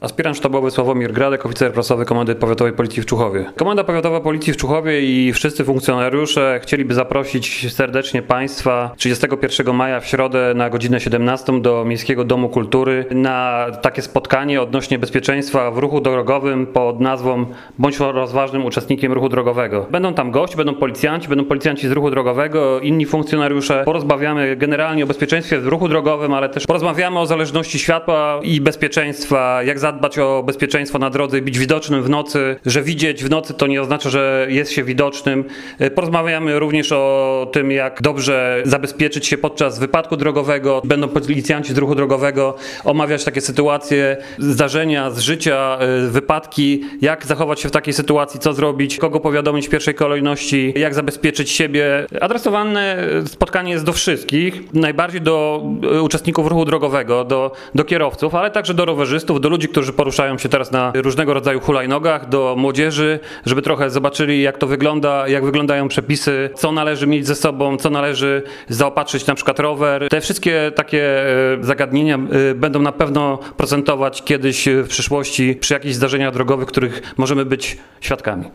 Aspirant sztabowy Sławomir Gradek, oficer prasowy Komendy Powiatowej Policji w Człuchowie. Komenda Powiatowa Policji w Człuchowie i wszyscy funkcjonariusze chcieliby zaprosić serdecznie Państwa 31 maja w środę na godzinę 17 do Miejskiego Domu Kultury na takie spotkanie odnośnie bezpieczeństwa w ruchu drogowym pod nazwą "Bądź rozważnym uczestnikiem ruchu drogowego". Będą tam goście, będą policjanci z ruchu drogowego, inni funkcjonariusze. Porozmawiamy generalnie o bezpieczeństwie w ruchu drogowym, ale też porozmawiamy o zależności światła i bezpieczeństwa, jak zadbać o bezpieczeństwo na drodze i być widocznym w nocy, że widzieć w nocy to nie oznacza, że jest się widocznym. Porozmawiamy również o tym, jak dobrze zabezpieczyć się podczas wypadku drogowego. Będą policjanci z ruchu drogowego omawiać takie sytuacje, zdarzenia z życia, wypadki, jak zachować się w takiej sytuacji, co zrobić, kogo powiadomić w pierwszej kolejności, jak zabezpieczyć siebie. Adresowane spotkanie jest do wszystkich, najbardziej do uczestników ruchu drogowego, do kierowców, ale także do rowerzystów, do ludzi, którzy poruszają się teraz na różnego rodzaju hulajnogach, do młodzieży, żeby trochę zobaczyli, jak to wygląda, jak wyglądają przepisy, co należy mieć ze sobą, co należy zaopatrzyć na przykład rower. Te wszystkie takie zagadnienia będą na pewno procentować kiedyś w przyszłości przy jakichś zdarzeniach drogowych, których możemy być świadkami.